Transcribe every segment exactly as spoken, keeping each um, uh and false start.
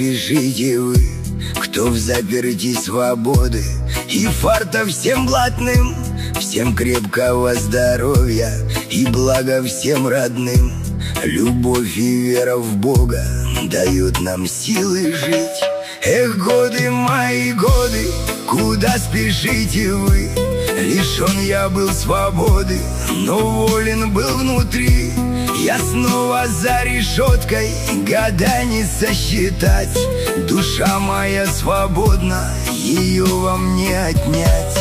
спешите вы, кто в заперти свободы, и фарта всем блатным, всем крепкого здоровья и блага всем родным. Любовь и вера в Бога дают нам силы жить. Эх, годы мои, годы, куда спешите вы? Лишен я был свободы, но волен был внутри. Я снова за решеткой, года не сосчитать. Душа моя свободна, ее вам не отнять.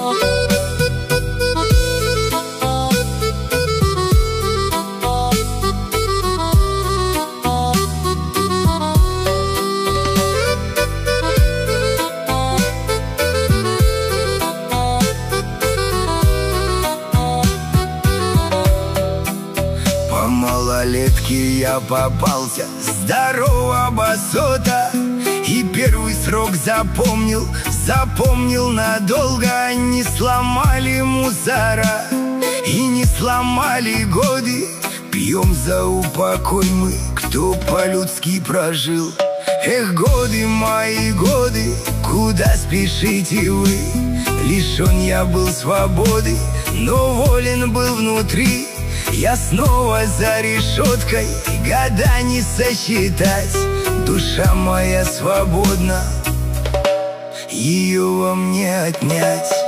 По малолетке я попался, здорово басота, и первый срок запомнил, запомнил надолго. Не сломали мусора и не сломали годы. Пьем за упокой мы, кто по-людски прожил. Эх, годы мои, годы, куда спешите вы? Лишен я был свободы, но волен был внутри. Я снова за решеткой, года не сосчитать. Душа моя свободна, ее вам не отнять.